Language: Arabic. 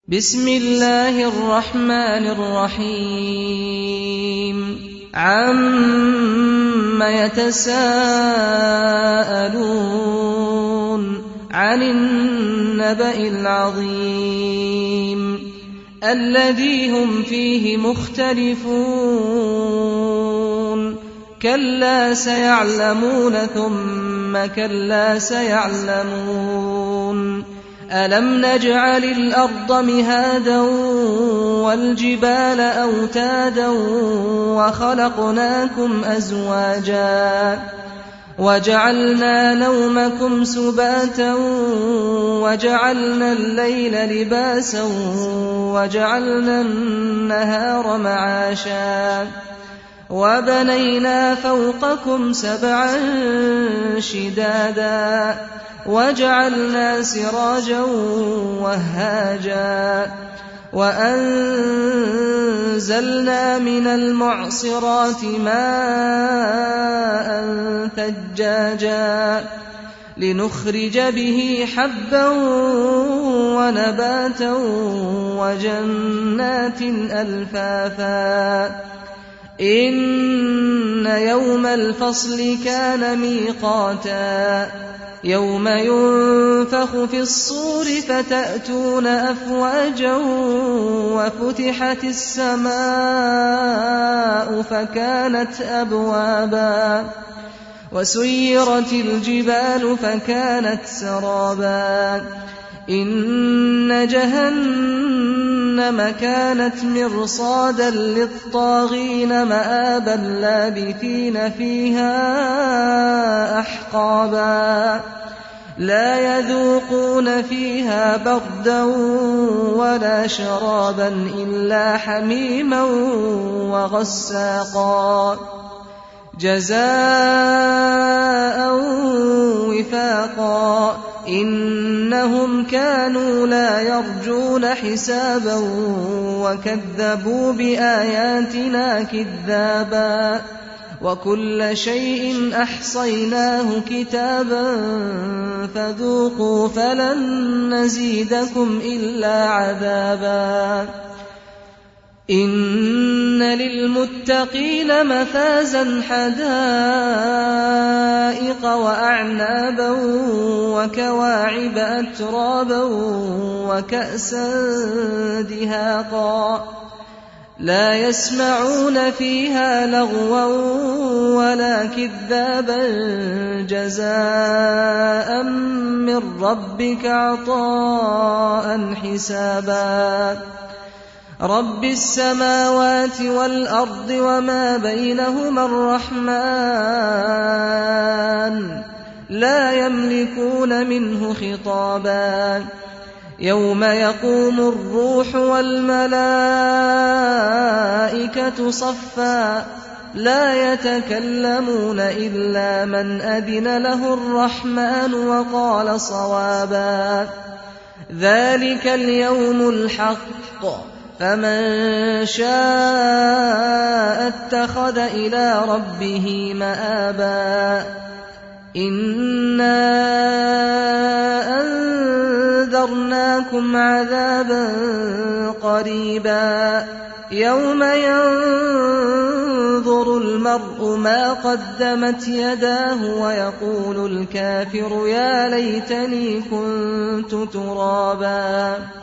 بسم الله الرحمن الرحيم عَمَّ يتساءلون عن النبأ العظيم الذي هم فيه مختلفون كلا سيعلمون ثم كلا سيعلمون ألم نجعل الأرض مهادا والجبال أوتادا وخلقناكم أزواجا وجعلنا نومكم سباتا وجعلنا الليل لباسا وجعلنا النهار معاشا وبنينا فوقكم سبعا شدادا وجعلنا سراجا وهاجا وأنزلنا من المعصرات ماء ثجاجا لنخرج به حبا ونباتا وجنات ألفافا إن يوم الفصل كان ميقاتا يوم ينفخ في الصور فتأتون أفواجا وفتحت السماء فكانت أبوابا وسيرت الجبال فكانت سرابا إن جهنم كانت مرصادا للطاغين مآبا لابثين فيها أحقابا لا يذوقون فيها بردا ولا شرابا إلا حميما وغساقا جزاء وفاقا إنهم كانوا لا يرجون حسابا وكذبوا بآياتنا كذابا وكل شيء أحصيناه كتابا فذوقوا فلن نزيدكم إلا عذابا إن للمتقين مفازا حدائق وأعنابا وكواعب أترابا وكأسا دهاقا لا يسمعون فيها لغوا ولا كذابا جزاء من ربك عطاء حسابا رب السماوات والأرض وما بينهما الرحمن لا يملكون منه خطابا يوم يقوم الروح والملائكة صفا لا يتكلمون إلا من أذن له الرحمن وقال صوابا ذلك اليوم الحق فمن شاء اتخذ إلى ربه مآبا إنا أنذرناكم عذابا قريبا يوم ينظر المرء ما قدمت يداه ويقول الكافر يا ليتني كنت ترابا